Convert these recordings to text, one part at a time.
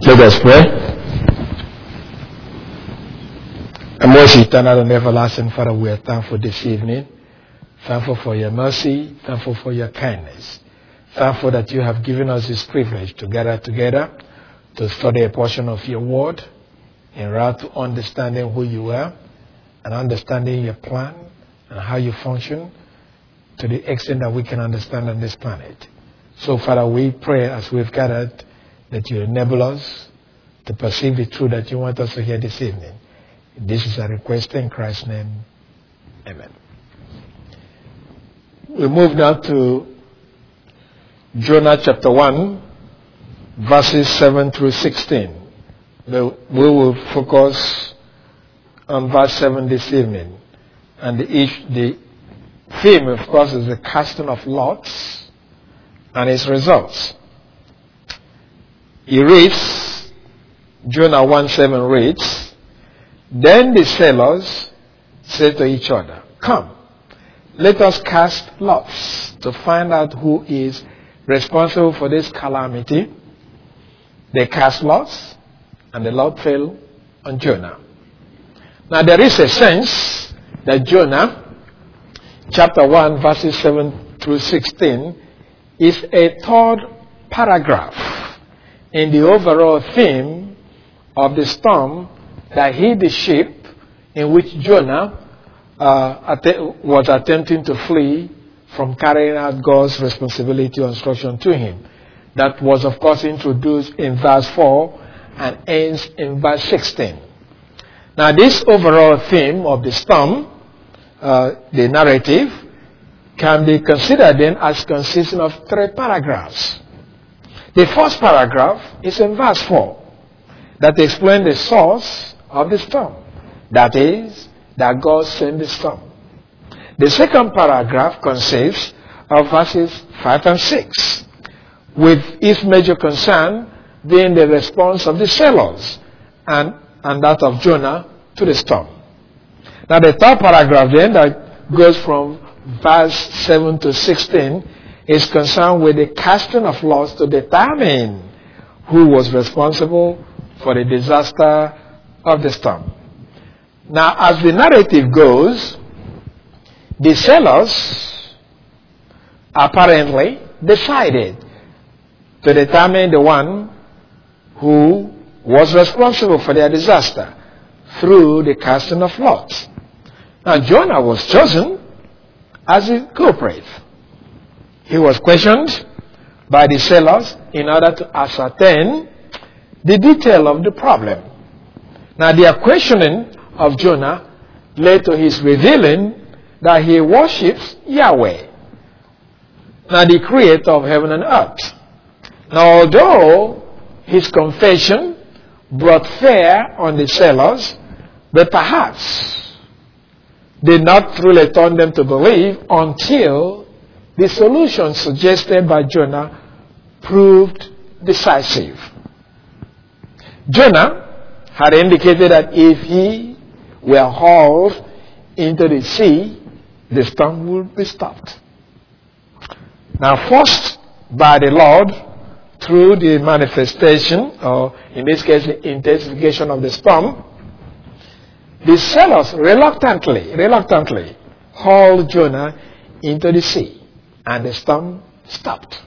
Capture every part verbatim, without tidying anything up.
Let us pray. And most eternal and everlasting Father, we are thankful this evening. Thankful for your mercy. Thankful for your kindness. Thankful that you have given us this privilege to gather together to study a portion of your word in route to understanding who you are and understanding your plan and how you function to the extent that we can understand on this planet. So, Father, we pray as we've gathered that you enable us to perceive the truth that you want us to hear this evening. This is a request in Christ's name. Amen. We move now to Jonah chapter one, verses seven through sixteen. We will focus on verse seven this evening. And the, the theme, of course, is the casting of lots and its results. He reads, Jonah one seven reads, "Then the sailors said to each other, 'Come, let us cast lots to find out who is responsible for this calamity.' They cast lots, and the lot fell on Jonah." Now there is a sense that Jonah, chapter one, verses seven through sixteen, is a third paragraph in the overall theme of the storm that hit the ship in which Jonah uh, att- was attempting to flee from carrying out God's responsibility or instruction to him. That was, of course, introduced in verse four and ends in verse sixteen. Now, this overall theme of the storm, uh, the narrative, can be considered then as consisting of three paragraphs. The first paragraph is in verse four that explains the source of the storm. That is, that God sent the storm. The second paragraph consists of verses five and six, with its major concern being the response of the sailors and, and that of Jonah to the storm. Now the third paragraph then, that goes from verse seven to sixteen, is concerned with the casting of lots to determine who was responsible for the disaster of the storm. Now, as the narrative goes, the sailors apparently decided to determine the one who was responsible for their disaster through the casting of lots. Now, Jonah was chosen as the culprit. He was questioned by the sailors in order to ascertain the detail of the problem. Now, their questioning of Jonah led to his revealing that he worships Yahweh, now the creator of heaven and earth. Now, although his confession brought fear on the sailors, but perhaps did not truly turn them to believe until the solution suggested by Jonah proved decisive. Jonah had indicated that if he were hauled into the sea, the storm would be stopped. Now, forced by the Lord through the manifestation, or in this case, the intensification of the storm, the sailors reluctantly, reluctantly hauled Jonah into the sea, and the storm stopped.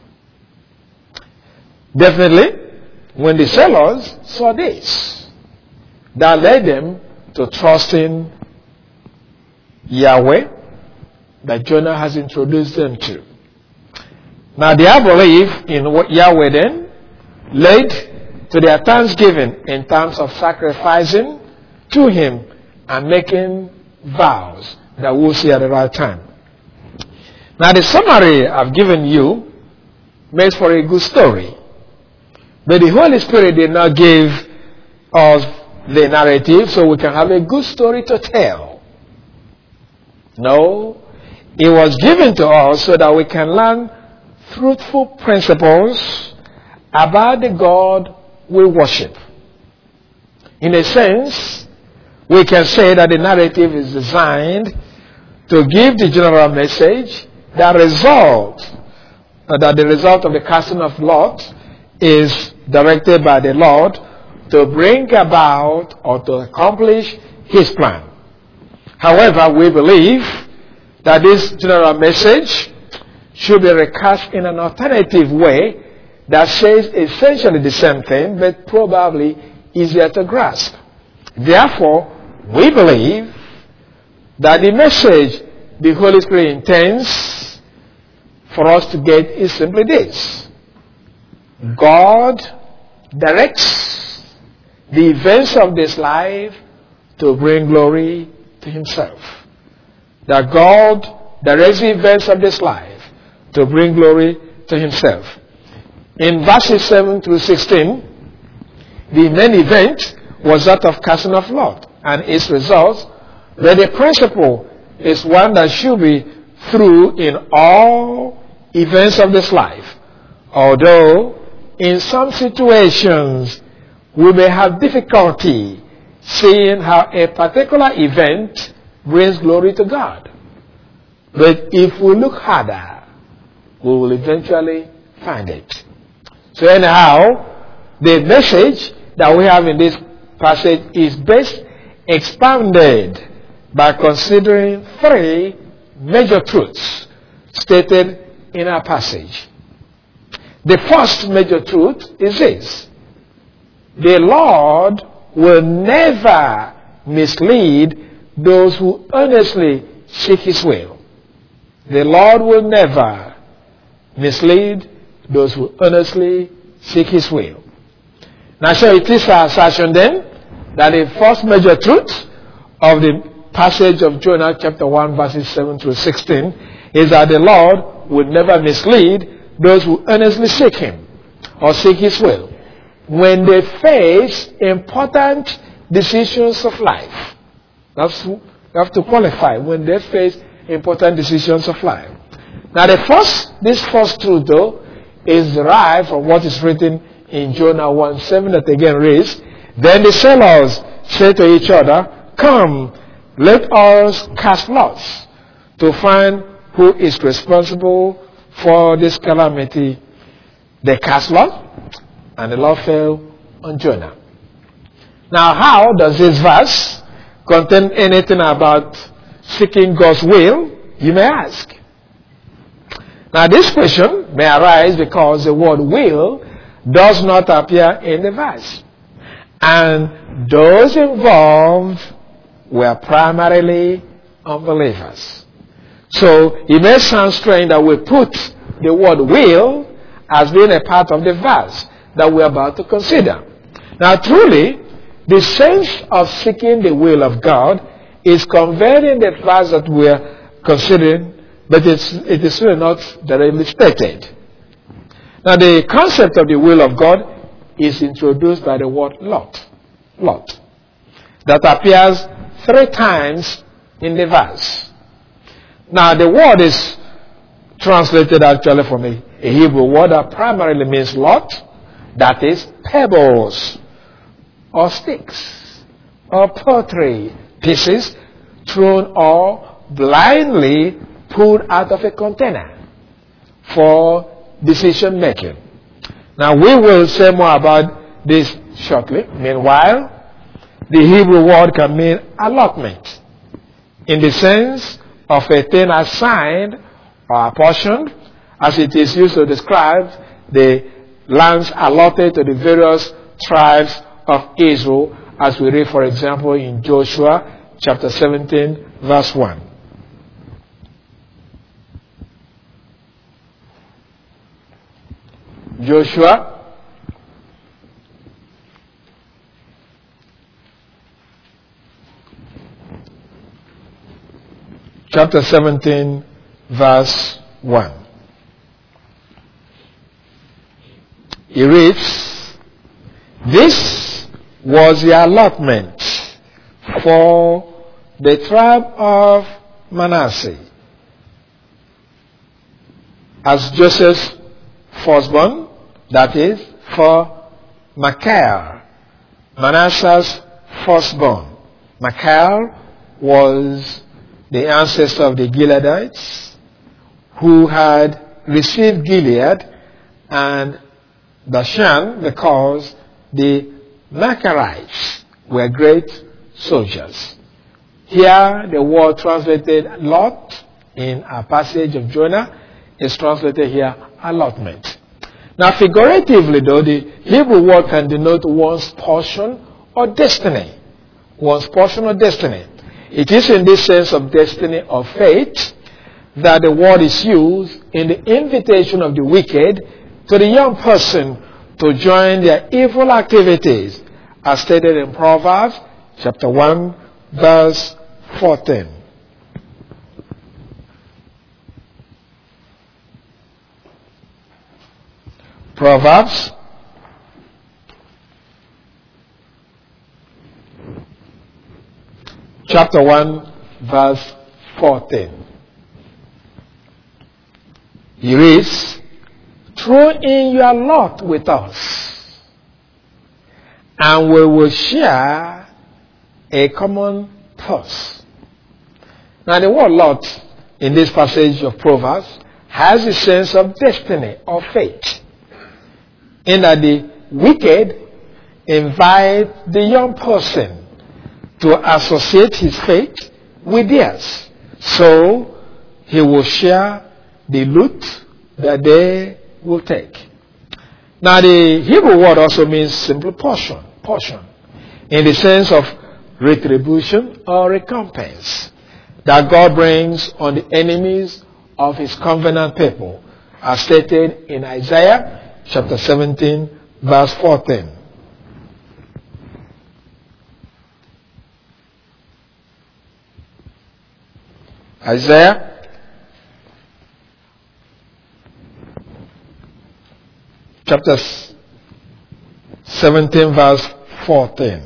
Definitely, when the sailors saw this, that led them to trust in Yahweh that Jonah has introduced them to. Now, their belief in what Yahweh then led to their thanksgiving in terms of sacrificing to him and making vows that we'll see at the right time. Now, the summary I've given you makes for a good story. But the Holy Spirit did not give us the narrative so we can have a good story to tell. No, it was given to us so that we can learn fruitful principles about the God we worship. In a sense, we can say that the narrative is designed to give the general message that result, uh, that the result of the casting of lots is directed by the Lord to bring about or to accomplish his plan. However, we believe that this general message should be recast in an alternative way that says essentially the same thing, but probably easier to grasp. Therefore, we believe that the message the Holy Spirit intends for us to get is simply this. God directs the events of this life to bring glory to himself. That God directs the events of this life to bring glory to himself. In verses seven through sixteen, the main event was that of casting of Lot and its results, but the principle is one that should be through in all events of this life. Although in some situations we may have difficulty seeing how a particular event brings glory to God. But if we look harder, we will eventually find it. So anyhow, the message that we have in this passage is best expounded by considering three major truths stated in our passage. The first major truth is this: the Lord will never mislead those who earnestly seek his will. The Lord will never mislead those who earnestly seek his will. Now, so it is our assertion then that the first major truth of the passage of Jonah chapter one verses seven through sixteen is that the Lord would never mislead those who earnestly seek him or seek his will when they face important decisions of life. That's, you have to qualify, when they face important decisions of life. Now the first, this first truth though is derived from what is written in Jonah one seven that again reads, "Then the sailors said to each other, 'Come, let us cast lots to find who is responsible for this calamity.' They cast lot, and the lot fell on Jonah." Now, how does this verse contain anything about seeking God's will, you may ask? Now, this question may arise because the word will does not appear in the verse. And those involved were primarily unbelievers. So it may sound strange that we put the word will as being a part of the verse that we're about to consider. Now truly, the sense of seeking the will of God is conveyed in the verse that we're considering, but it's, it is really not directly stated. Now the concept of the will of God is introduced by the word Lot. Lot. That appears three times in the verse. Now the word is translated actually from a, a Hebrew word that primarily means lot, that is pebbles or sticks or pottery pieces thrown or blindly pulled out of a container for decision making. Now we will say more about this shortly. Meanwhile, the Hebrew word can mean allotment in the sense of a thing assigned or apportioned, as it is used to describe the lands allotted to the various tribes of Israel, as we read, for example, in Joshua chapter seventeen, verse one. Joshua chapter seventeen, verse one. It reads, "This was the allotment for the tribe of Manasseh, as Joseph's firstborn, that is, for Machir, Manasseh's firstborn." Machir was the ancestor of the Gileadites, who had received Gilead and Bashan because the Macharites were great soldiers. Here, the word translated lot in our passage of Jonah is translated here allotment. Now, figuratively, though, the Hebrew word can denote one's portion or destiny. One's portion or destiny. It is in this sense of destiny or fate that the word is used in the invitation of the wicked to the young person to join their evil activities, as stated in Proverbs chapter one, verse fourteen. Proverbs chapter one, verse fourteen. He reads, "Throw in your lot with us, and we will share a common purse." Now, the word lot in this passage of Proverbs has a sense of destiny or fate, in that the wicked invite the young person to associate his fate with theirs, so he will share the loot that they will take. Now, the Hebrew word also means simple portion, portion, in the sense of retribution or recompense that God brings on the enemies of his covenant people, as stated in Isaiah chapter seventeen, verse fourteen. Isaiah chapter seventeen, verse fourteen.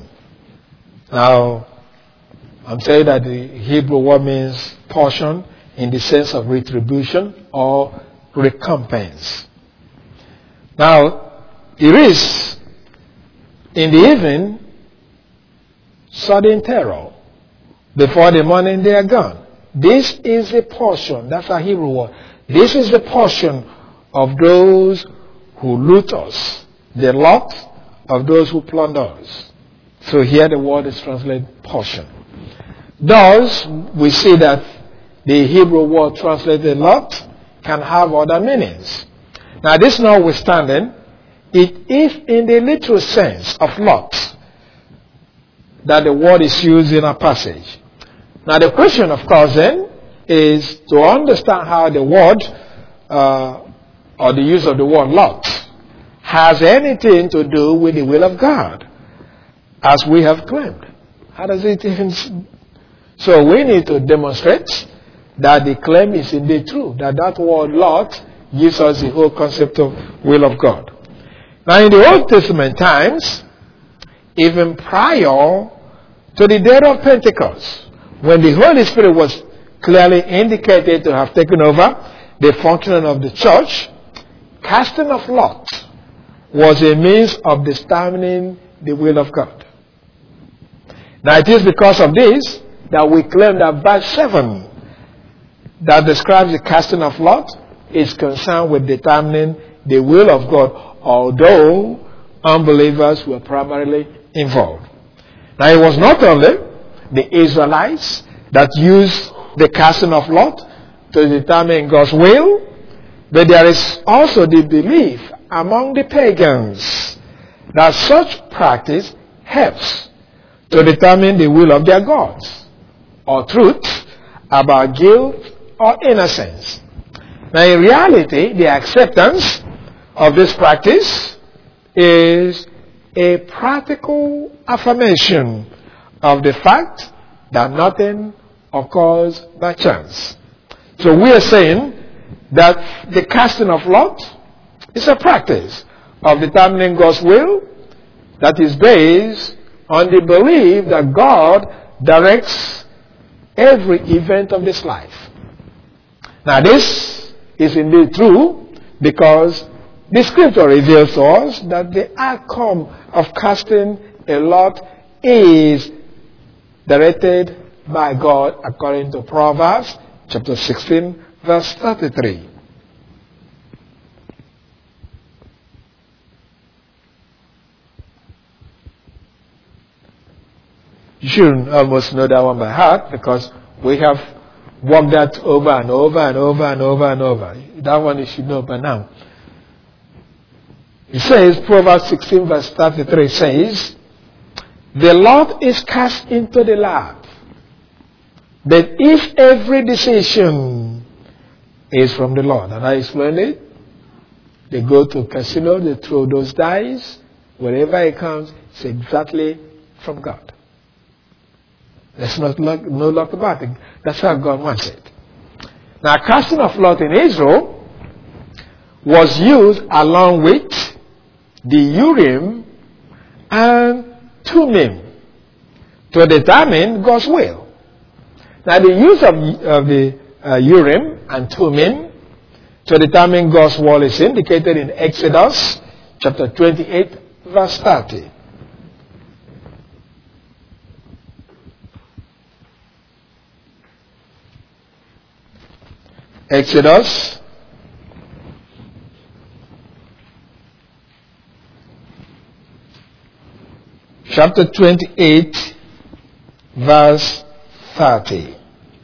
Now, I'm saying that the Hebrew word means portion in the sense of retribution or recompense. Now, it is in the evening sudden terror. Before the morning they are gone. This is a portion, that's a Hebrew word. This is the portion of those who loot us, the lot of those who plunder us. So here the word is translated portion. Thus, we see that the Hebrew word translated lot can have other meanings. Now, this notwithstanding, it is in the literal sense of lot that the word is used in a passage. Now, the question, of course, then, is to understand how the word, uh, or the use of the word lot, has anything to do with the will of God, as we have claimed. How does it even... So we need to demonstrate that the claim is indeed true, that that word lot gives us the whole concept of will of God. Now, in the Old Testament times, even prior to the day of Pentecost, when the Holy Spirit was clearly indicated to have taken over the functioning of the church, casting of lots was a means of determining the will of God. Now, it is because of this that we claim that verse seven that describes the casting of lot is concerned with determining the will of God, although unbelievers were primarily involved. Now, it was not only the Israelites that used the casting of lot to determine God's will, but there is also the belief among the pagans that such practice helps to determine the will of their gods, or truth about guilt or innocence. Now, in reality, the acceptance of this practice is a practical affirmation of the fact that nothing occurs by chance. So we are saying that the casting of lot is a practice of determining God's will that is based on the belief that God directs every event of this life. Now, this is indeed true because the scripture reveals to us that the outcome of casting a lot is directed by God according to Proverbs chapter sixteen, verse thirty-three. You should almost know that one by heart because we have walked that over and over and over and over and over. That one you should know by now. It says, Proverbs sixteen verse thirty-three says, the Lord is cast into the lab. But if every decision is from the Lord, and I explained it, they go to casino, they throw those dice, wherever it comes, it's exactly from God. There's not luck, no luck about it. That's how God wants it. Now, casting of lot in Israel was used along with the Urim and Thummim to determine God's will. Now, the use of, of the uh, Urim and Thummim to determine God's will is indicated in Exodus chapter twenty-eight, verse thirty. Exodus chapter twenty-eight, verse thirty.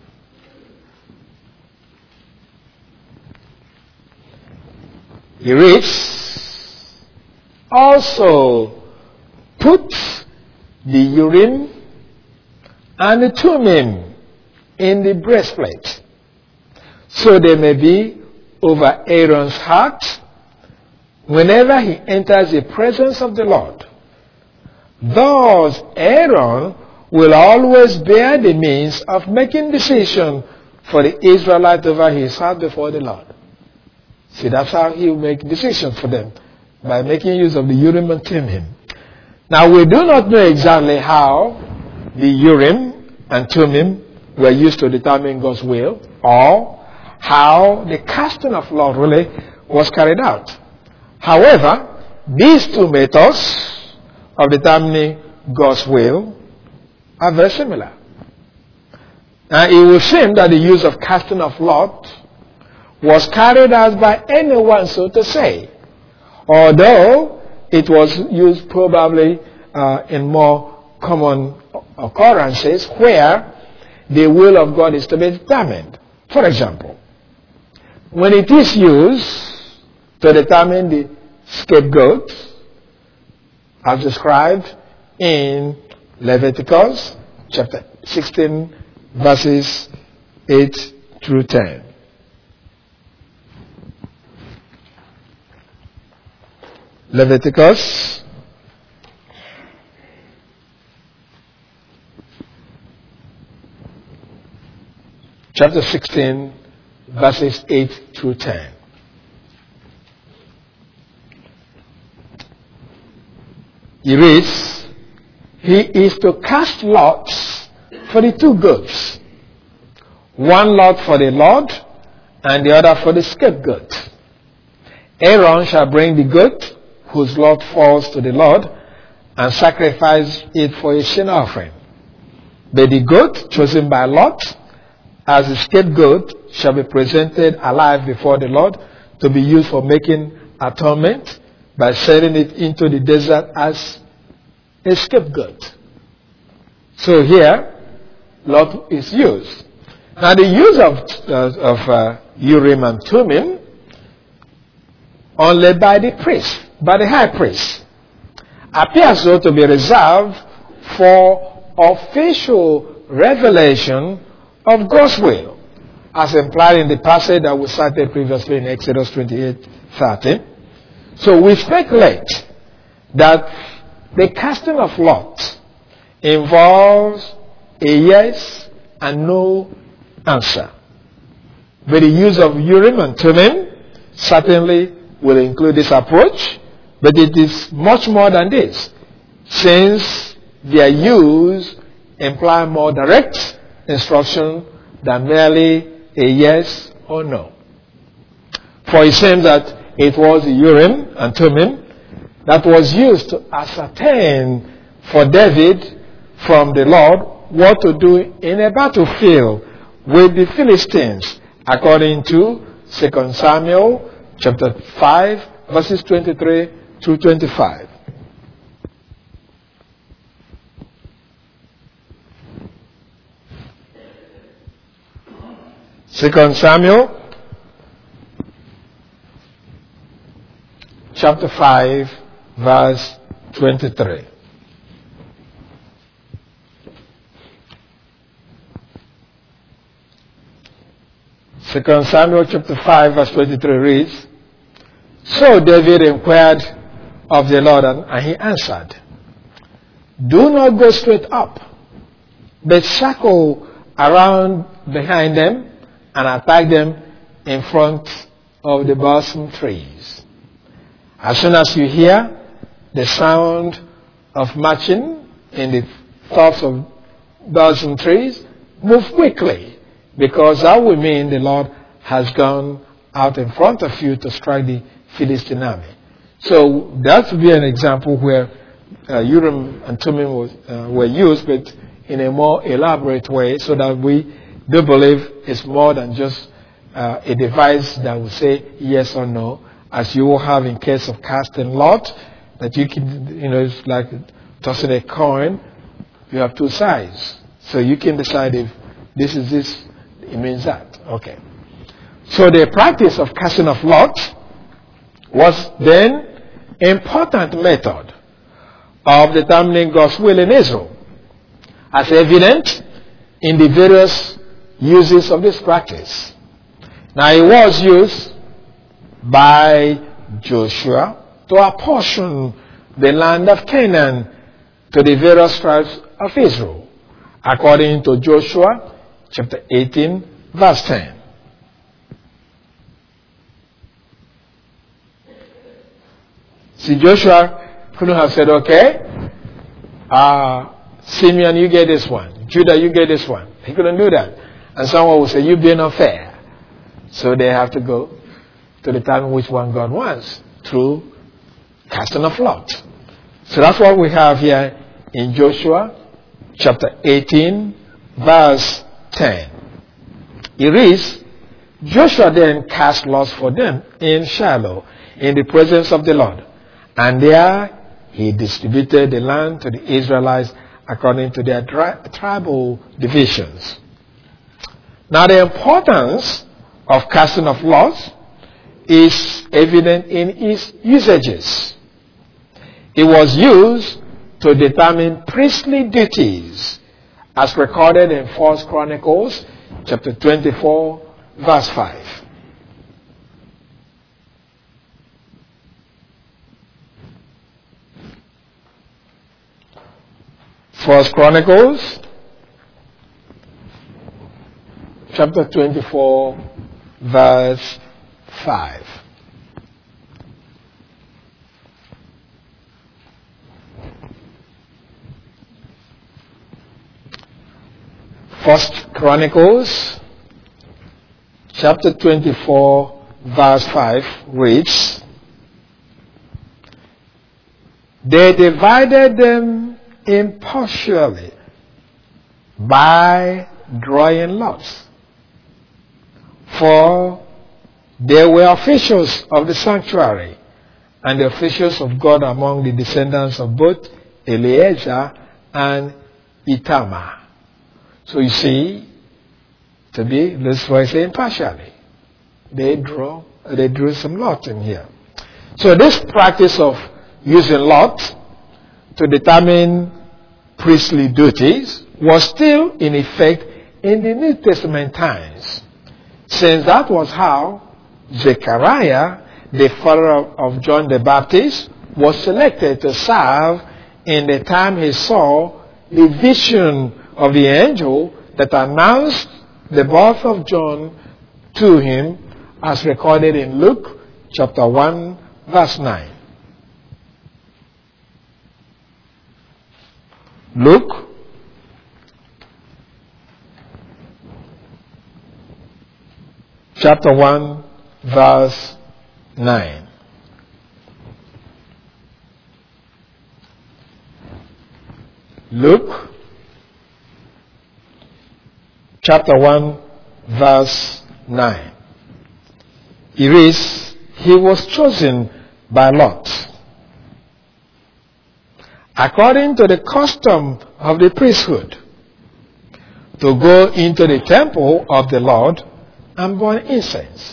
He reads, also put the Urim and the Thummim in the breastplate, so they may be over Aaron's heart whenever he enters the presence of the Lord. Thus, Aaron will always bear the means of making decision for the Israelite over his heart before the Lord. See, that's how he will make decisions for them, by making use of the Urim and Thummim. Now, we do not know exactly how the Urim and Thummim were used to determine God's will, or how the casting of lot really was carried out. However, these two methods of determining God's will are very similar. Now, it would seem that the use of casting of lot was carried out by anyone, so to say, although it was used probably uh, in more common occurrences where the will of God is to be determined. For example, when it is used to determine the scapegoat, as described in Leviticus chapter sixteen, verses eight through ten. Leviticus chapter sixteen, verses eight through ten. He reads, he is to cast lots for the two goats, one lot for the Lord and the other for the scapegoat. Aaron shall bring the goat whose lot falls to the Lord and sacrifice it for a sin offering. But the goat chosen by Lot as the scapegoat shall be presented alive before the Lord to be used for making atonement by sending it into the desert as a scapegoat. So here, Lot is used. Now the use of, uh, of uh, Urim and Thummim only by the priest, by the high priest, appears though to be reserved for official revelation of God's will, as implied in the passage that we cited previously in Exodus twenty-eight thirty. So we speculate that the casting of lots involves a yes and no answer. But the use of Urim and Thummim certainly will include this approach, but it is much more than this, since their use imply more direct instruction than merely a yes or no. For it seems that it was the Urim and Thummim that was used to ascertain for David from the Lord what to do in a battlefield with the Philistines, according to Second Samuel chapter five, verses twenty-three through twenty-five. Second Samuel chapter five, verse twenty-three. Second Samuel chapter five, verse twenty-three reads, So David inquired of the Lord, and he answered, Do not go straight up, but circle around behind them and attack them in front of the balsam trees. As soon as you hear the sound of marching in the tops of balsam trees, move quickly, because that will mean the Lord has gone out in front of you to strike the Philistine army. So that would be an example where uh, Urim and Thummim was, uh, were used, but in a more elaborate way, so that we do believe it's more than just uh, a device that will say yes or no, as you will have in case of casting lot, that you can, you know, it's like tossing a coin. You have two sides, so you can decide if this is this, it means that. Okay. So the practice of casting of lots was then an important method of determining God's will in Israel, as evident in the various uses of this practice. Now, it was used by Joshua to apportion the land of Canaan to the various tribes of Israel, according to Joshua chapter eighteen, verse ten. See, Joshua couldn't have said, okay, uh, Simeon, you get this one. Judah, you get this one. He couldn't do that. And someone would say, you've been unfair. So they have to go to determine which one God wants through casting of lots. So that's what we have here in Joshua chapter eighteen, verse ten. It reads, Joshua then cast lots for them in Shiloh, in the presence of the Lord. And there he distributed the land to the Israelites according to their tri- tribal divisions. Now, the importance of casting of lots is evident in its usages. It was used to determine priestly duties, as recorded in First Chronicles chapter twenty-four, verse five. First Chronicles chapter twenty-four, verse five. First Chronicles chapter twenty-four, verse five reads, They divided them impartially by drawing lots, for they were officials of the sanctuary and the officials of God among the descendants of both Eleazar and Itamar. So you see, to be, that's why I say impartially. They draw, they drew some lots in here. So this practice of using lots to determine priestly duties was still in effect in the New Testament times, since that was how Zechariah, the father of John the Baptist, was selected to serve in the time he saw the vision of the angel that announced the birth of John to him, as recorded in Luke chapter one, verse nine. Luke chapter one, verse nine. Luke chapter one, verse nine. It reads, He was chosen by lot, according to the custom of the priesthood, to go into the temple of the Lord and burn incense.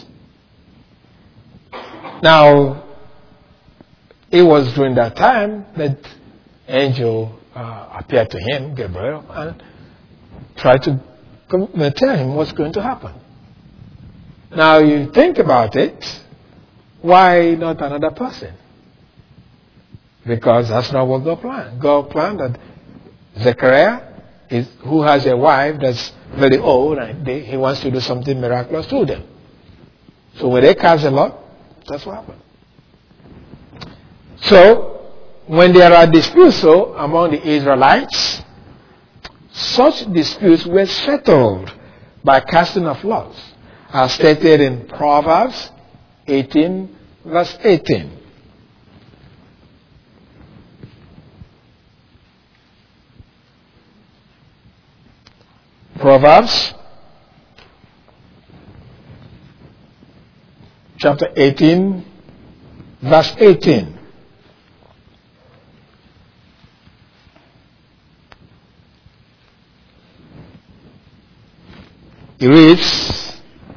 Now, it was during that time that angel uh, appeared to him, Gabriel, and tried to come, uh, tell him what's going to happen. Now, you think about it, why not another person? Because that's not what God planned. God planned that Zechariah, is, who has a wife that's very old, and they, he wants to do something miraculous to them. So when they cast a lot, that's what happened. So, when there are disputes so, among the Israelites, such disputes were settled by casting of lots, as stated in Proverbs eighteen, verse eighteen. Proverbs chapter eighteen, verse eighteen. It reads,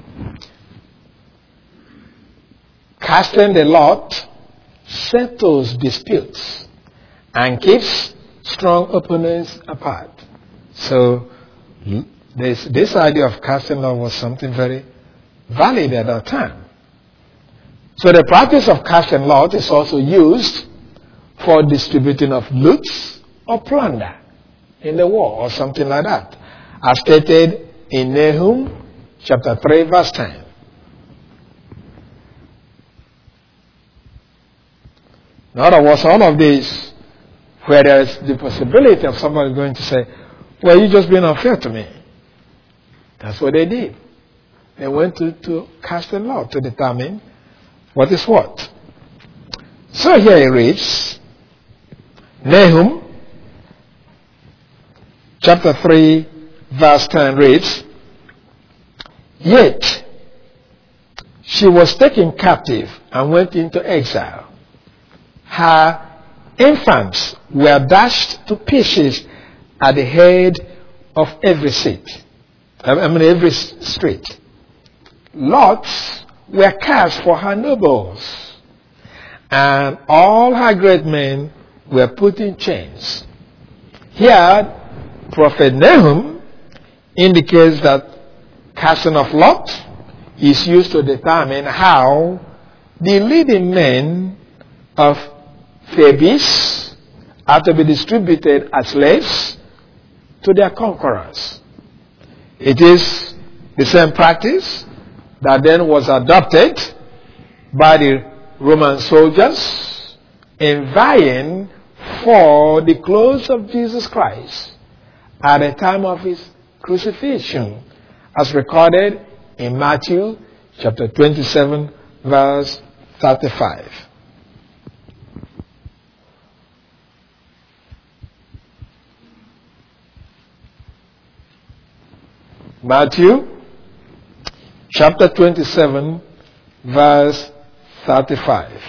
casting the lot settles disputes and keeps strong opponents apart. So this, this idea of casting lot was something very valid at that time. So the practice of casting lot is also used for distributing of loot or plunder in the war or something like that, as stated in Nahum chapter three, verse ten. In other words, all of these, where there is the possibility of somebody going to say, well, you're just being unfair to me. That's what they did. They went to, to cast a lot to determine what is what. So here it reads, Nahum chapter three, verse ten reads, yet she was taken captive and went into exile. Her infants were dashed to pieces at the head of every seat. I mean every street. Lots were cast for her nobles, and all her great men were put in chains. Here, Prophet Nahum indicates that casting of lots is used to determine how the leading men of Thebes are to be distributed as slaves to their conquerors. It is the same practice that then was adopted by the Roman soldiers in vying for the clothes of Jesus Christ at the time of his crucifixion, as recorded in Matthew chapter twenty-seven, verse thirty-five. Matthew chapter twenty-seven, verse thirty-five.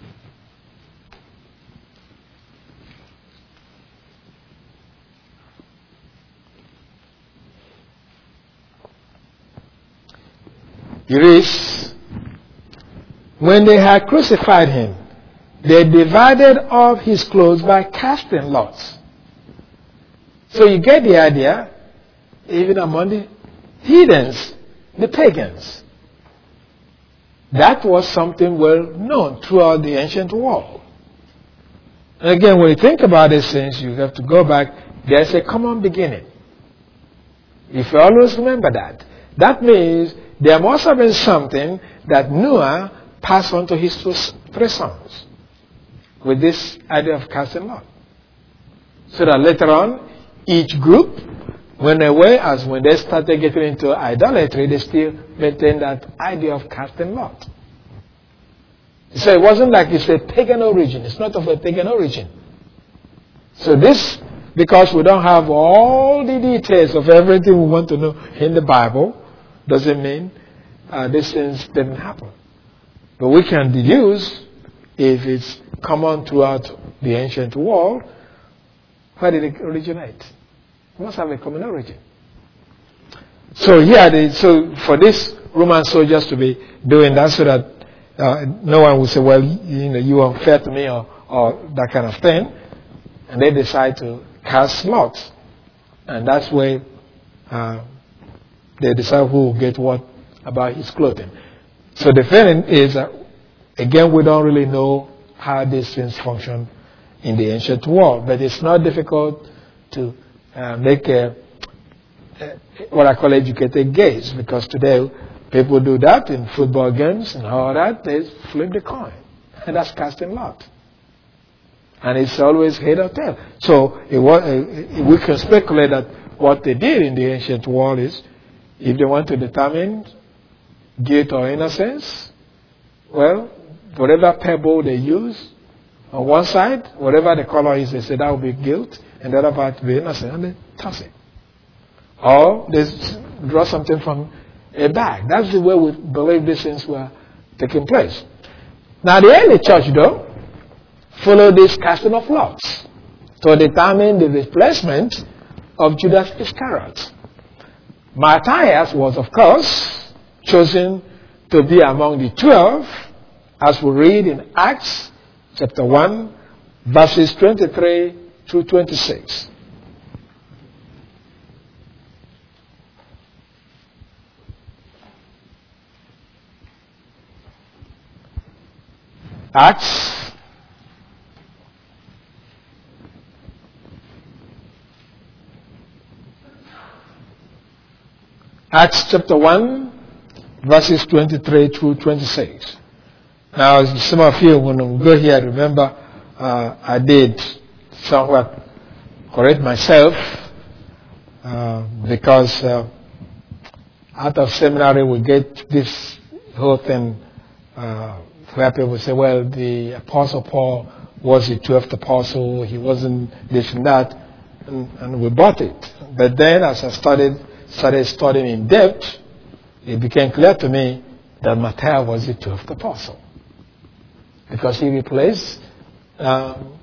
It is, when they had crucified him, they divided up his clothes by casting lots. So you get the idea, even among the heathens, the pagans. That was something well known throughout the ancient world. And again, when you think about these things, you have to go back. There's a common beginning. If you always remember that, that means there must have been something that Noah passed on to his three sons with this idea of casting lot. So that later on, each group, when they were, as when they started getting into idolatry, they still maintained that idea of casting lot. So it wasn't like it's a pagan origin. It's not of a pagan origin. So this, because we don't have all the details of everything we want to know in the Bible, doesn't mean uh, these things didn't happen. But we can deduce, if it's common throughout the ancient world, where did it originate? It must have a common origin. So here, yeah, so for this Roman soldiers to be doing that so that uh, no one will say, well, you know, you are unfair to me or, or that kind of thing. And they decide to cast lots. And that's where uh, they decide who will get what about his clothing. So the thing is, uh, again, we don't really know how these things function in the ancient world. But it's not difficult to uh, make a, a, what I call educated guess, because today people do that in football games and all that. They flip the coin. And that's casting lot. And it's always head or tail. So it was, uh, we can speculate that what they did in the ancient world is, if they want to determine guilt or innocence, well, whatever pebble they use, on one side, whatever the color is, they say that will be guilt, and the other part will be innocent, and they toss it. Or they draw something from a bag. That's the way we believe these things were taking place. Now, the early church, though, followed this casting of lots to determine the replacement of Judas Iscariot. Matthias was, of course, chosen to be among the twelve, as we read in Acts chapter one, verses twenty-three through twenty-six. Acts Acts chapter one, verses twenty-three through twenty-six. Now, some of you, when we go here, remember, uh, I did somewhat correct myself uh, because uh, out of seminary we get this whole thing uh, where people say, well, the Apostle Paul was the twelfth apostle, he wasn't this and that, and, and we bought it. But then as I started, started studying in depth, it became clear to me that Matthias was the twelfth apostle. Because he replaced um,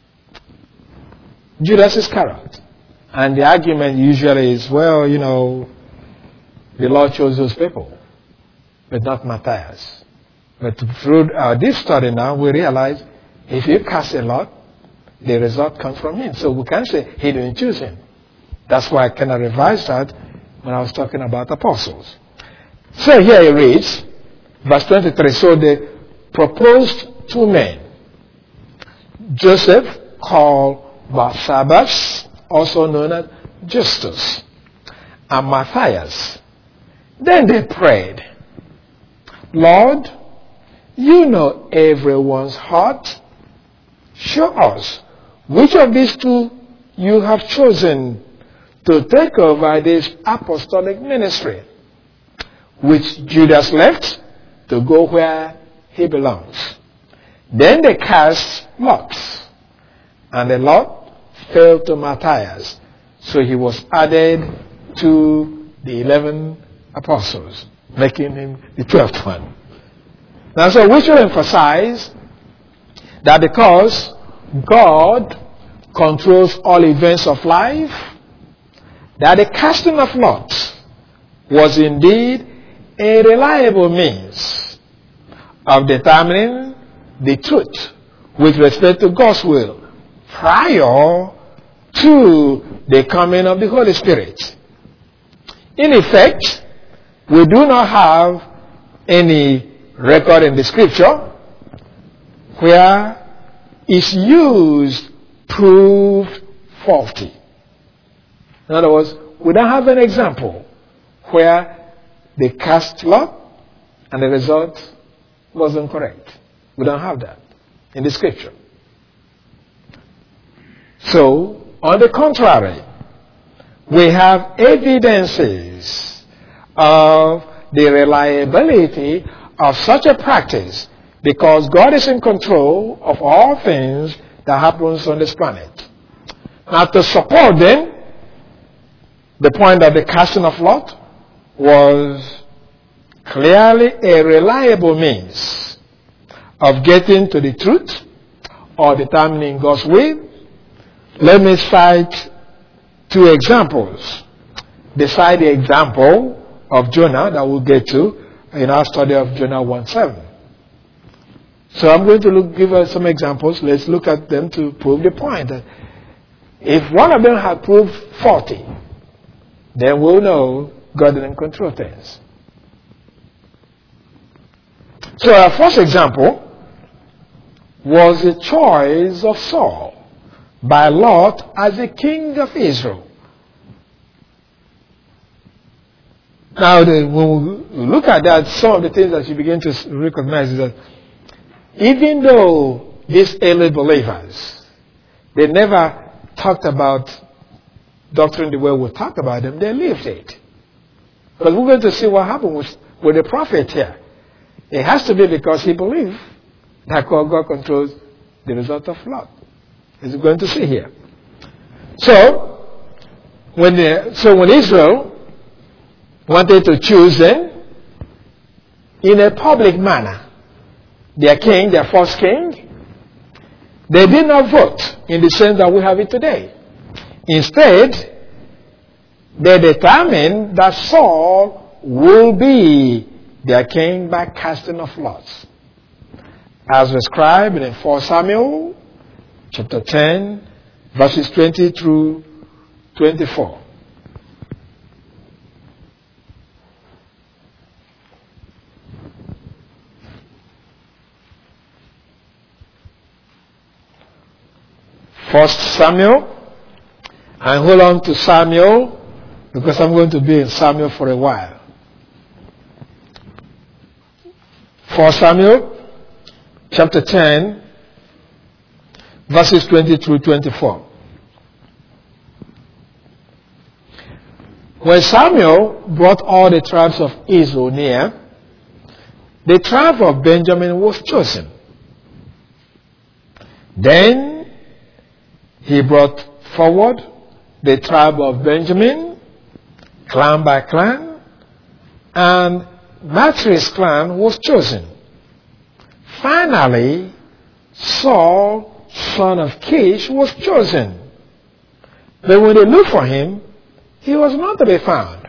Judas Iscariot. And the argument usually is, well, you know, the Lord chose those people, but not Matthias. But through uh, this study now, we realize if you cast a lot, the result comes from him. So we can't say he didn't choose him. That's why I kind of revised that when I was talking about apostles. So here it reads, verse twenty-three, so they proposed two men, Joseph, called Barsabbas, also known as Justus, and Matthias. Then they prayed, Lord, you know everyone's heart. Show us which of these two you have chosen to take over this apostolic ministry, which Judas left to go where he belongs. Then they cast lots, and the lot fell to Matthias. So he was added to the eleven apostles, making him the twelfth one. Now, so we should emphasize that because God controls all events of life, that the casting of lots was indeed a reliable means of determining the truth with respect to God's will prior to the coming of the Holy Spirit. In effect, we do not have any record in the scripture where its use proved faulty. In other words, we don't have an example where they cast lot and the result wasn't correct. We don't have that in the scripture. So, on the contrary, we have evidences of the reliability of such a practice because God is in control of all things that happens on this planet. Now, to support them, the point of the casting of lot was clearly a reliable means of getting to the truth or determining God's will. Let me cite two examples. Beside the example of Jonah that we'll get to, in our study of Jonah one seven. So I'm going to look, give us some examples. Let's look at them to prove the point that if one of them had proved faulty, then we'll know God didn't control things. So our first example was the choice of Saul by Lot as the king of Israel. Now, the, when we look at that, some of the things that you begin to recognize is that even though these early believers, they never talked about doctrine the way we talk about them, they lived it. Because we're going to see what happened with, with the prophet here. It has to be because he believed that God controls the result of Lot. As we're going to see here. So, when the, so when Israel wanted to choose them in a public manner, their king, their first king, they did not vote in the sense that we have it today. Instead, they determined that Saul will be their king by casting of lots, as described in First Samuel chapter ten, verses twenty through twenty-four. First Samuel, and hold on to Samuel because I'm going to be in Samuel for a while. First Samuel chapter ten, verses twenty through twenty-four. When Samuel brought all the tribes of Israel near, the tribe of Benjamin was chosen. Then he brought forward the tribe of Benjamin, clan by clan, and Matri's clan was chosen. Finally, Saul, son of Kish, was chosen. But when they looked for him, he was not to be found.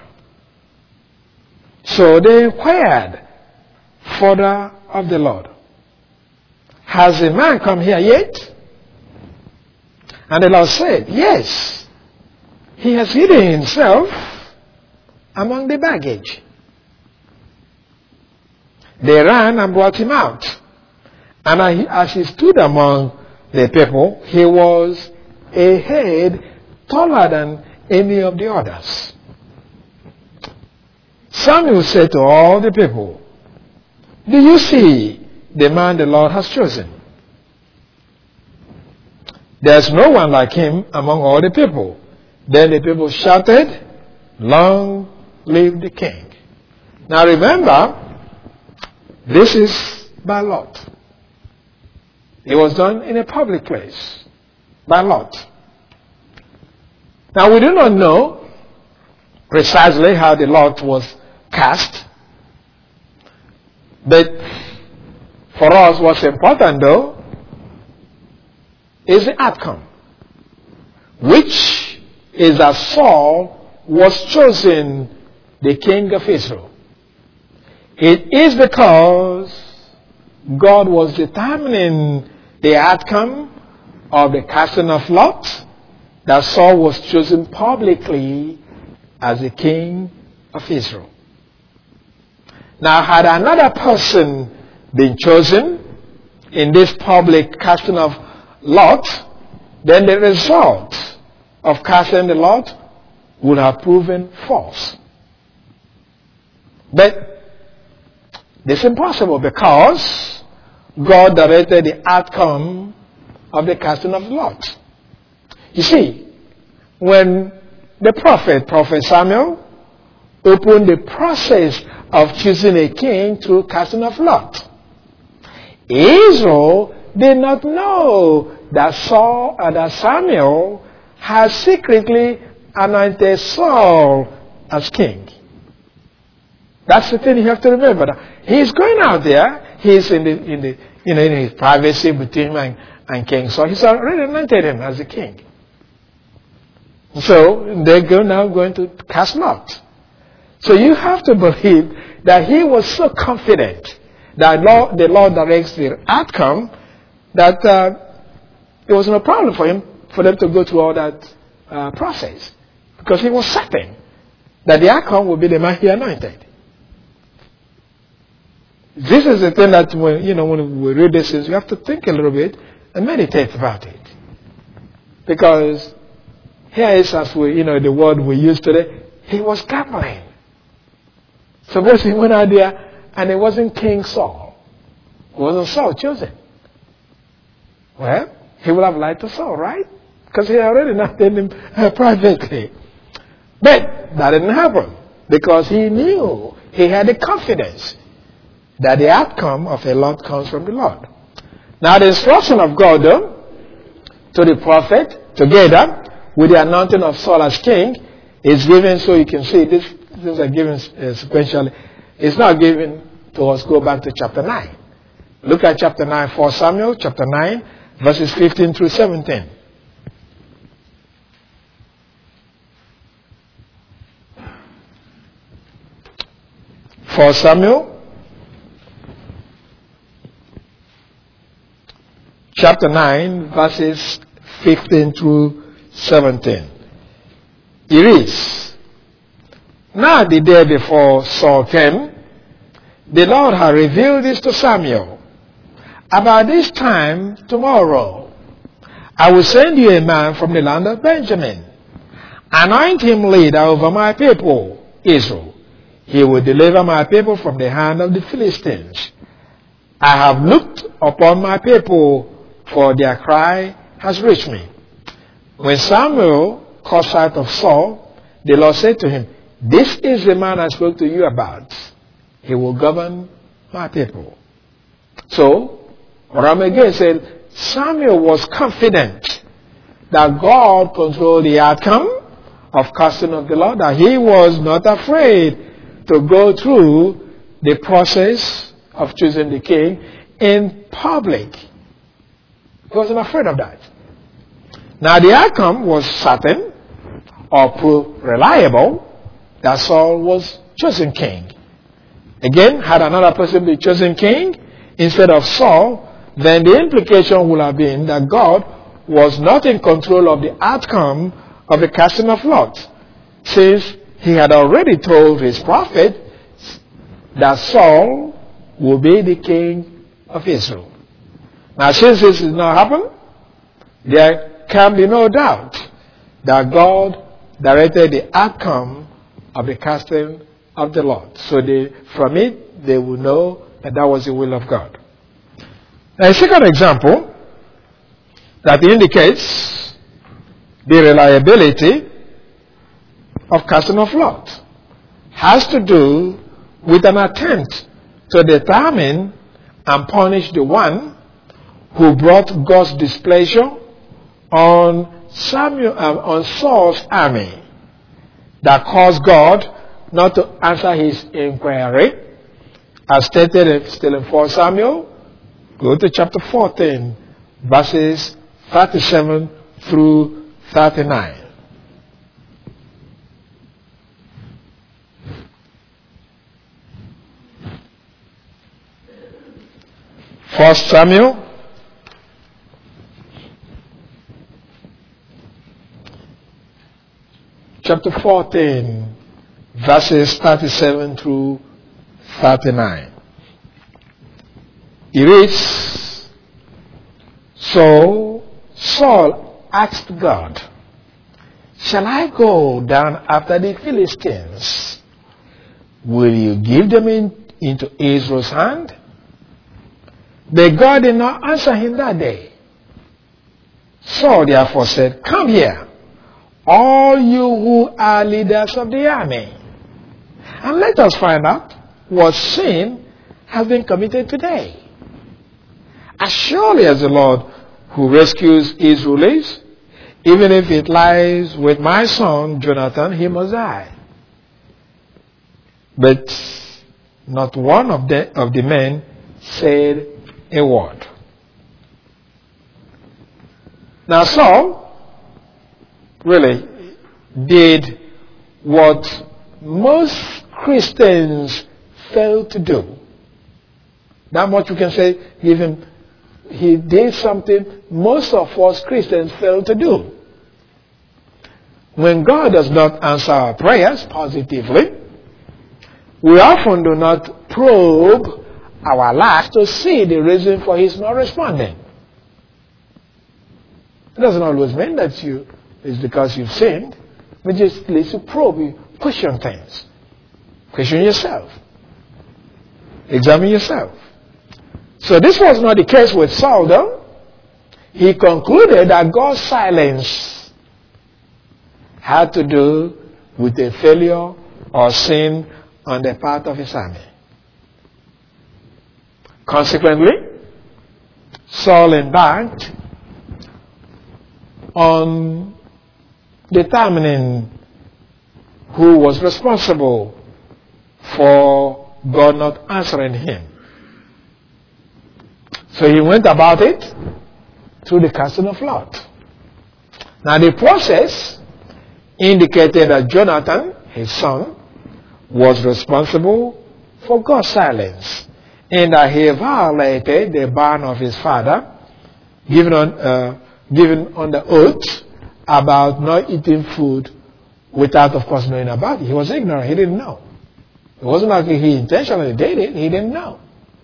So they inquired further of the Lord, has a man come here yet? And the Lord said, yes, he has hidden himself among the baggage. They ran and brought him out. And as he stood among the people, he was a head taller than any of the others. Samuel said to all the people, do you see the man the Lord has chosen? There's no one like him among all the people. Then the people shouted, long live the king. Now remember, this is by lot. It was done in a public place, by lot. Now we do not know precisely how the lot was cast, but for us what's important though is the outcome, which is that Saul was chosen the king of Israel. It is because God was determining the outcome of the casting of lots that Saul was chosen publicly as the king of Israel. Now, had another person been chosen in this public casting of lot, then the result of casting the lot would have proven false. But this is impossible because God directed the outcome of the casting of the lot. You see, when the prophet, Prophet Samuel, opened the process of choosing a king through casting of lot, Israel did not know that Saul and that Samuel had secretly anointed Saul as king. That's the thing you have to remember. He's going out there. He's in the in the you know in his privacy between him and, and King Saul. He's already anointed him as a king. So they're go now going to cast lots. So you have to believe that he was so confident that Lord, the Lord directs the outcome that uh, it was no problem for him, for them to go through all that uh, process. Because he was certain that the outcome would be the man he anointed. This is the thing that when, you know, when we read this, you have to think a little bit and meditate about it. Because here is, as we, you know, the word we use today, he was gambling. Suppose he went out there and it wasn't King Saul. It wasn't Saul chosen. Well, he would have lied to Saul, right? Because he already anointed him uh, privately. But that didn't happen because he knew, he had the confidence that the outcome of a lot comes from the Lord. Now the instruction of God, though, to the prophet, together with the anointing of Saul as king, is given, so you can see this, things are given uh, sequentially. It's not given to us. Go back to chapter nine. Look at chapter nine, First Samuel, chapter nine, verses fifteen through seventeen. First Samuel, chapter nine, verses fifteen through seventeen. It reads, Now the day before Saul came, the Lord had revealed this to Samuel. About this time tomorrow, I will send you a man from the land of Benjamin. Anoint him leader over my people, Israel. He will deliver my people from the hand of the Philistines. I have looked upon my people, for their cry has reached me. When Samuel caught sight of Saul, the Lord said to him, This is the man I spoke to you about. He will govern my people. So, Ram again said, Samuel was confident that God controlled the outcome of casting of the Lord, that he was not afraid to go through the process of choosing the king in public. He wasn't afraid of that. Now the outcome was certain or proved reliable that Saul was chosen king. Again, had another person been chosen king instead of Saul, then the implication would have been that God was not in control of the outcome of the casting of lots, since he had already told his prophet that Saul will be the king of Israel. Now, since this did not happen, there can be no doubt that God directed the outcome of the casting of the lot. So they, from it, they will know that that was the will of God. Now, a second example that indicates the reliability of casting of lot has to do with an attempt to determine and punish the one who brought God's displeasure on Samuel, um, on Saul's army, that caused God not to answer his inquiry, as stated still in First Samuel. Go to chapter fourteen, verses thirty-seven through thirty-nine. First Samuel chapter fourteen, verses thirty-seven through thirty-nine. It reads, So Saul asked God, Shall I go down after the Philistines? Will you give them in, into Israel's hand? But God did not answer him that day. Saul therefore said, Come here, all you who are leaders of the army, and let us find out what sin has been committed today. As surely as the Lord who rescues Israel lives, even if it lies with my son Jonathan, he must die. But not one of the, of the men said a word. Now Saul really did what most Christians fail to do. That much we can say, give him, he did something most of us Christians fail to do. When God does not answer our prayers positively, we often do not probe our lives to see the reason for his not responding. It doesn't always mean that you it's because you've sinned, but just at least you probe, you question things. Question yourself. Examine yourself. So this was not the case with Saul, though. He concluded that God's silence had to do with a failure or sin on the part of his army. Consequently, Saul embarked on determining who was responsible for God not answering him. So he went about it through the casting of lot. Now the process indicated that Jonathan, his son, was responsible for God's silence, and that he violated the ban of his father, given on, uh, given on the oath about not eating food without, of course, knowing about it. He was ignorant. He didn't know. It wasn't like he intentionally did it. He didn't know.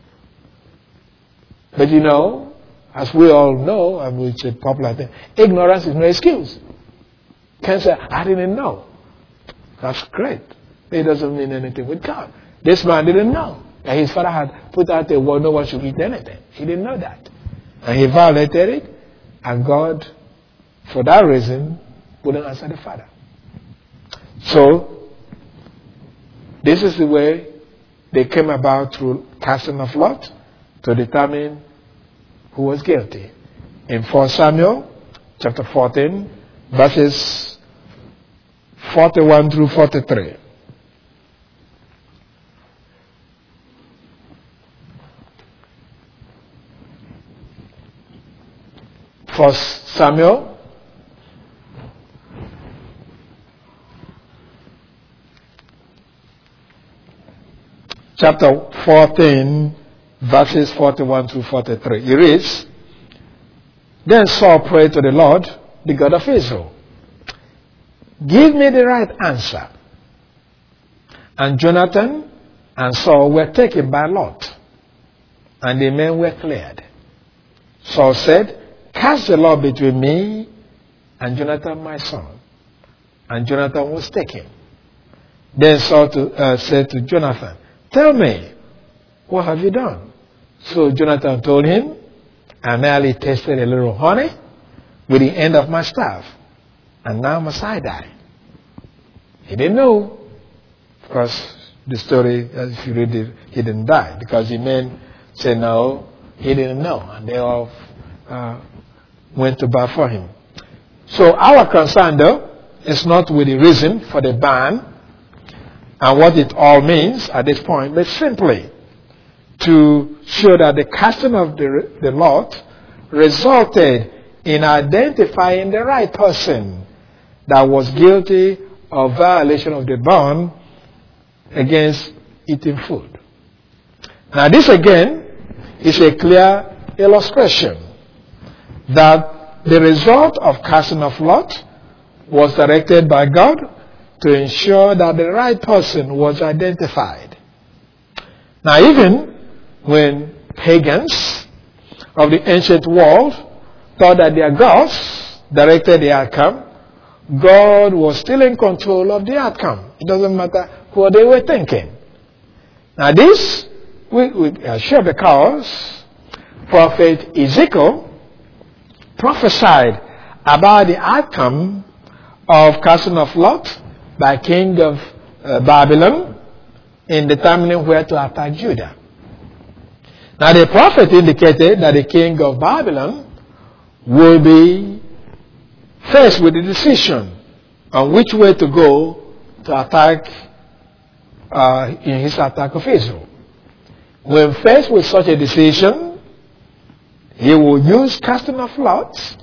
But you know, as we all know, and which is a popular thing, ignorance is no excuse. Can't say, I didn't know. That's great. It doesn't mean anything with God. This man didn't know that his father had put out a word, no one should eat anything. He didn't know that. And he violated it, and God, for that reason, wouldn't answer the father. So, this is the way they came about through casting of lot to determine who was guilty. In First Samuel chapter fourteen, verses forty-one through forty-three. First Samuel chapter fourteen, verses forty-one through forty-three. It reads, Then Saul prayed to the Lord, the God of Israel, give me the right answer. And Jonathan and Saul were taken by lot, and the men were cleared. Saul said, Cast the lot between me and Jonathan my son. And Jonathan was taken. Then Saul to, uh, said to Jonathan, Tell me, what have you done? So Jonathan told him, I merely tasted a little honey with the end of my staff, and now must I die. He didn't know. Of course, the story, if you read it, he didn't die, because the men said no, he didn't know, and they all uh, went to bat for him. So our concern, though, is not with the reason for the ban and what it all means at this point, but simply to show that the casting of the, the lot resulted in identifying the right person that was guilty of violation of the bond against eating food. Now this again is a clear illustration that the result of casting of lot was directed by God to ensure that the right person was identified. Now even when pagans of the ancient world thought that their gods directed the outcome, God was still in control of the outcome. It doesn't matter what they were thinking. Now this, we, we are sure because Prophet Ezekiel prophesied about the outcome of casting of lot by king of uh, Babylon in determining where to attack Judah. Now the prophet indicated that the king of Babylon will be faced with the decision on which way to go to attack uh, in his attack of Israel. When faced with such a decision, he will use casting of lots,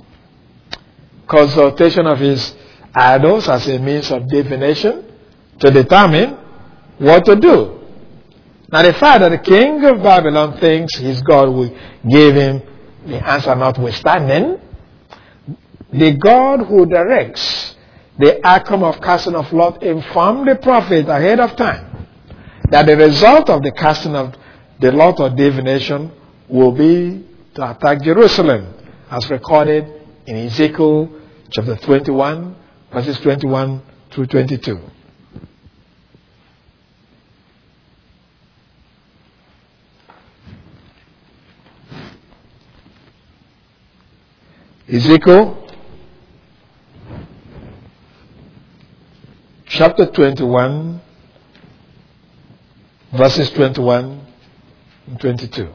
consultation of his idols as a means of divination to determine what to do. Now the fact that the king of Babylon thinks his God will give him the answer notwithstanding, the God who directs the outcome of casting of lot informed the prophet ahead of time that the result of the casting of the lot of divination will be to attack Jerusalem, as recorded in Ezekiel chapter twenty-one, verses twenty-one through twenty-two. Ezekiel chapter twenty-one, verses twenty-one and twenty-two.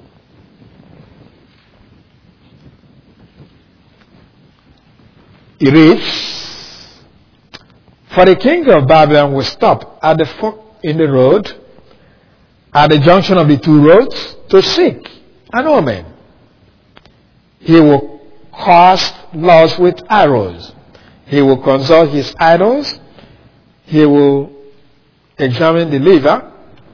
It reads, "For the king of Babylon will stop at the fork in the road, at the junction of the two roads, to seek an omen. He will cast lots with arrows. He will consult his idols. He will examine the lever.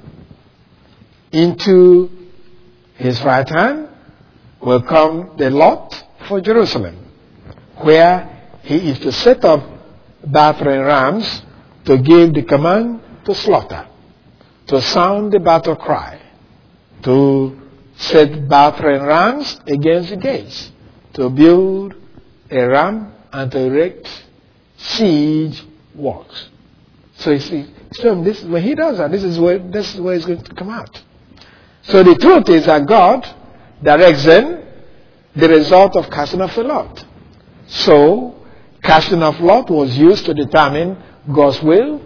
Into his right hand will come the lot for Jerusalem, where he is to set up battering rams to give the command to slaughter, to sound the battle cry, to set battering rams against the gates, to build a ram and to erect siege works." So you see, so this, when he does that, this is where this is where it's going to come out. So the truth is that God directs then the result of casting of a lot. So casting of lot was used to determine God's will,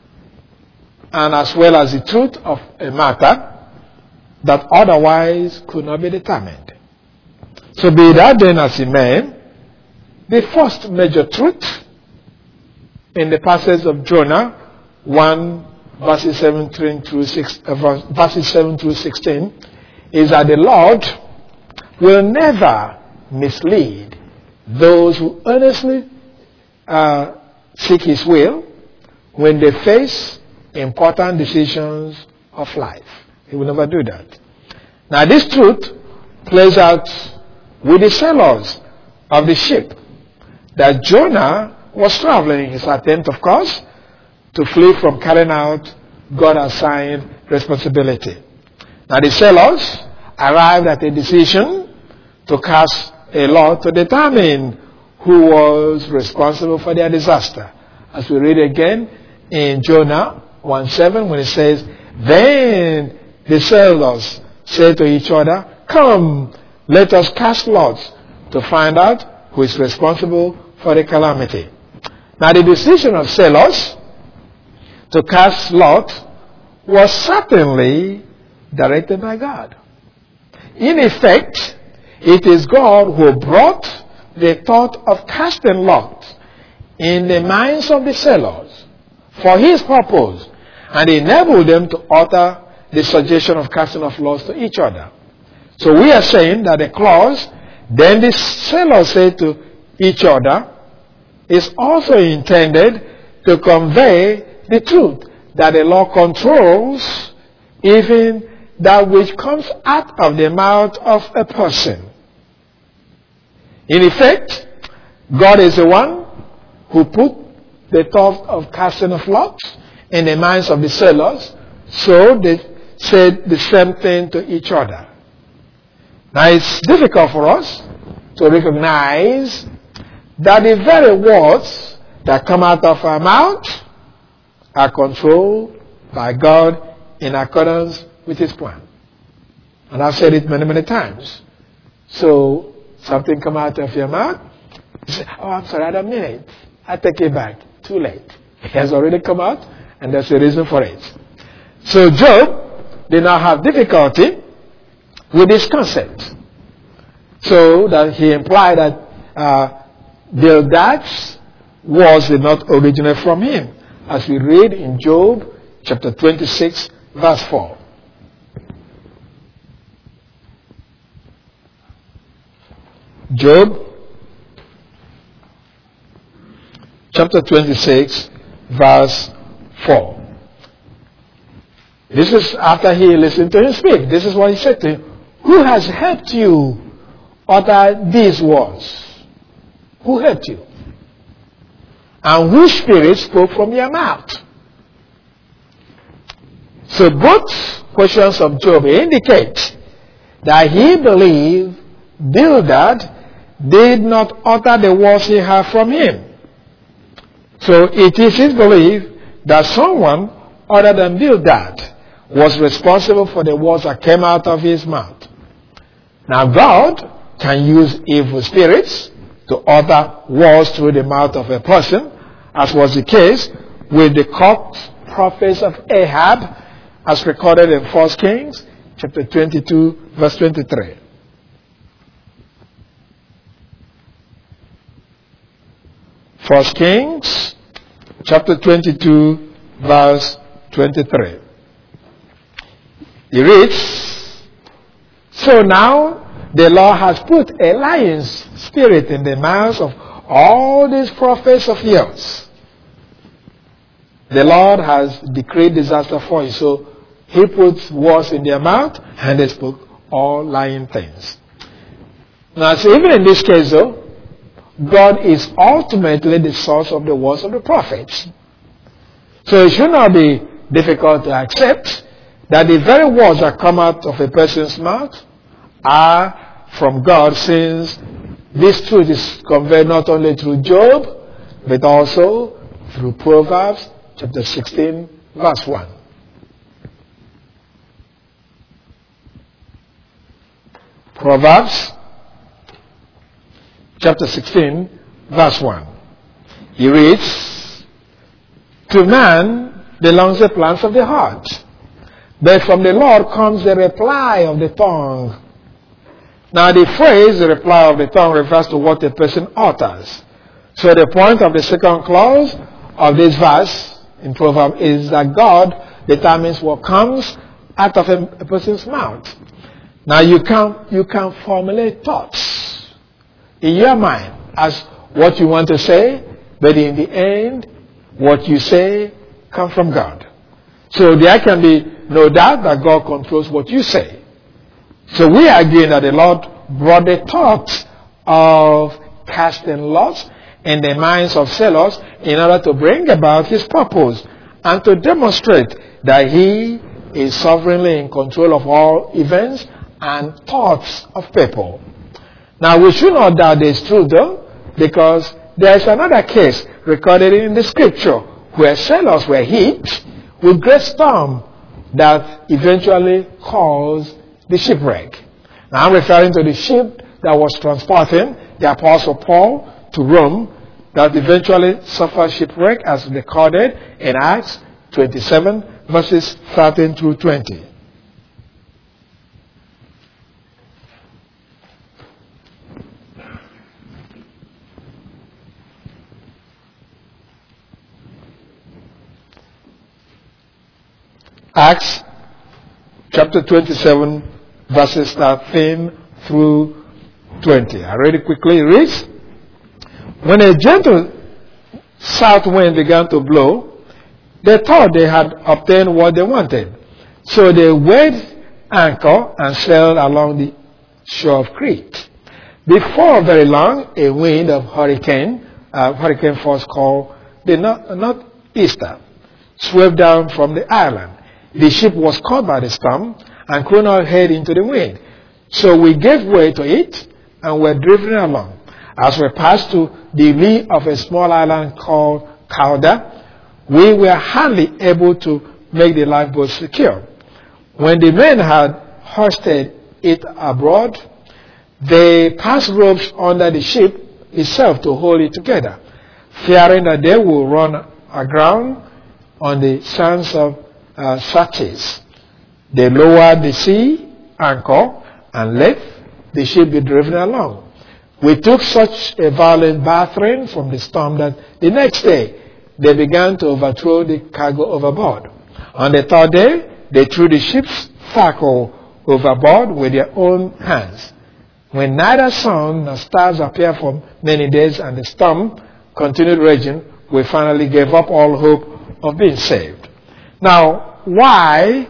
and as well as the truth of a matter that otherwise could not be determined. So be that then as it may, the first major truth in the passage of Jonah one, verses seven through six, uh, verses seven through sixteen, is that the Lord will never mislead those who earnestly uh, seek His will when they face important decisions of life. He will never do that. Now this truth plays out with the sailors of the ship that Jonah was traveling in his attempt, of course, to flee from carrying out God-assigned responsibility. Now the sailors arrived at a decision to cast a lot to determine who was responsible for their disaster. As we read again in Jonah one seven, when it says, "Then the sailors said to each other, 'Come, let us cast lots to find out who is responsible for the calamity.'" Now the decision of sailors to cast lot was certainly directed by God. In effect, it is God who brought the thought of casting lot in the minds of the sailors for His purpose, and enabled them to utter the suggestion of casting of lots to each other. So we are saying that the clause, "Then the sailors said to each other," is also intended to convey the truth that the law controls even that which comes out of the mouth of a person. In effect, God is the one who put the thought of casting of lots in the minds of the sailors, so they said the same thing to each other. Now it's difficult for us to recognize that the very words that come out of our mouth are controlled by God in accordance with His plan. And I've said it many, many times. So something come out of your mouth, you say, "Oh, I'm sorry, I don't mean it. I take it back." Too late. It has already come out, and there's a reason for it. So Job did not have difficulty with this concept. So that he implied that uh, Bildad's words did not originate from him, as we read in Job chapter twenty-six, verse four. Job chapter twenty-six, verse four. This is after he listened to him speak. This is what he said to him. Who has helped you utter these words? Who helped you? And whose spirit spoke from your mouth? So both questions of Job indicate that he believed Bildad did not utter the words he heard from him. So it is his belief that someone other than Bildad was responsible for the words that came out of his mouth. Now God can use evil spirits to utter words through the mouth of a person, as was the case with the court prophets of Ahab, as recorded in First Kings chapter twenty-two, verse twenty-three. First Kings chapter twenty-two, verse twenty-three. It reads, so now the Lord has put a lion's spirit in the mouths of all these prophets of yours. The Lord has decreed disaster for you. So he puts words in their mouth and they spoke all lying things. Now, so even in this case though, God is ultimately the source of the words of the prophets. So it should not be difficult to accept that the very words that come out of a person's mouth are from God, since this truth is conveyed not only through Job, but also through Proverbs chapter sixteen, verse one. Proverbs chapter sixteen, verse one. He reads, to man belongs the plans of the heart, but from the Lord comes the reply of the tongue. Now the phrase, the reply of the tongue, refers to what a person utters. So the point of the second clause of this verse in Proverbs is that God determines what comes out of a, a person's mouth. Now you can, you can formulate thoughts in your mind as what you want to say, but in the end, what you say comes from God. So there can be no doubt that God controls what you say. So we are agreeing that the Lord brought the thought of casting lots in the minds of sailors in order to bring about his purpose and to demonstrate that he is sovereignly in control of all events and thoughts of people. Now we should not doubt this truth though, because there is another case recorded in the scripture where sailors were hit with great storm that eventually caused the shipwreck. Now I'm referring to the ship that was transporting the Apostle Paul to Rome that eventually suffered shipwreck, as recorded in Acts twenty-seven, verses thirteen through twenty. Acts chapter twenty-seven, verses thirteen through twenty. I read it quickly. It reads, when a gentle south wind began to blow, they thought they had obtained what they wanted. So they weighed anchor and sailed along the shore of Crete. Before very long, a wind of hurricane, uh, hurricane force called the northeaster, swept down from the island. The ship was caught by the storm and could not head into the wind. So we gave way to it and were driven along. As we passed to the lee of a small island called Cauda, we were hardly able to make the lifeboat secure. When the men had hoisted it abroad, they passed ropes under the ship itself to hold it together, fearing that they would run aground on the sands of Uh, Satis. They lowered the sea anchor and let the ship be driven along. We took such a violent battering from the storm that the next day they began to overthrow the cargo overboard. On the third day, they threw the ship's tackle overboard with their own hands. When neither sun nor stars appeared for many days and the storm continued raging, we finally gave up all hope of being saved. Now, why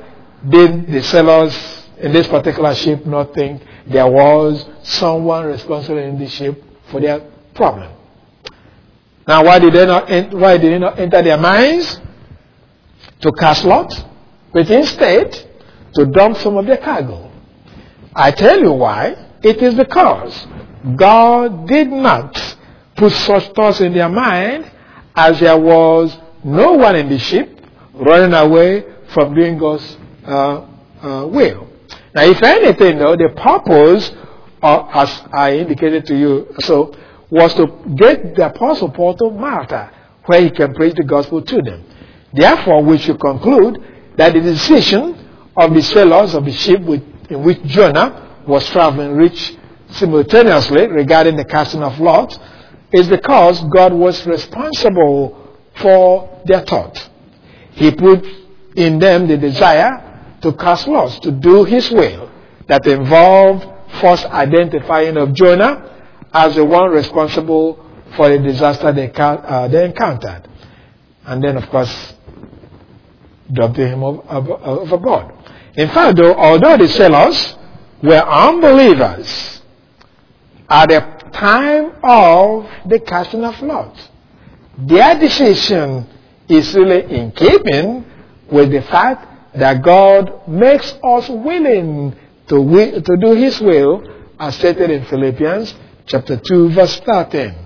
did the sellers in this particular ship not think there was someone responsible in the ship for their problem? Now, why did they not? Why did it not enter their minds to cast lots, but instead to dump some of their cargo? I tell you why. It is because God did not put such thoughts in their mind, as there was no one in the ship running away from doing God's uh, uh, will. Now, if anything, though, the purpose, uh, as I indicated to you, so was to get the Apostle Paul to Malta, where he can preach the gospel to them. Therefore, we should conclude that the decision of the sailors of the ship with, in which Jonah was traveling reached simultaneously regarding the casting of lots is because God was responsible for their thought. He put in them the desire to cast lots, to do his will, that involved first identifying of Jonah as the one responsible for the disaster they, uh, they encountered. And then, of course, dumping him overboard. In fact, though, although the sailors were unbelievers at the time of the casting of lots, their decision is really in keeping with the fact that God makes us willing to, wi- to do his will, as stated in Philippians chapter two, verse thirteen.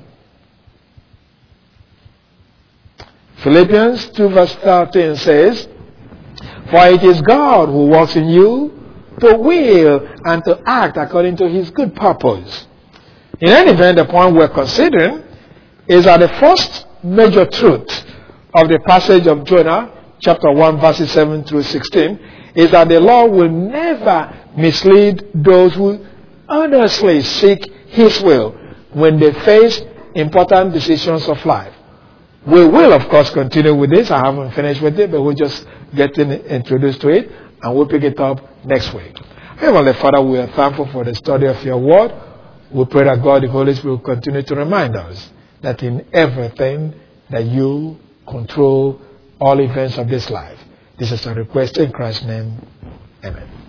Philippians two, verse thirteen says, "For it is God who works in you to will and to act according to his good purpose." In any event, the point we're considering is that the first major truth of the passage of Jonah, chapter one, verses seven through sixteen, is that the Lord will never mislead those who earnestly seek his will when they face important decisions of life. We will, of course, continue with this. I haven't finished with it, but we're just getting introduced to it, and we'll pick it up next week. Heavenly Father, we are thankful for the study of your word. We pray that God, the Holy Spirit, will continue to remind us that in everything that you control all events of this life. This is a request in Christ's name. Amen.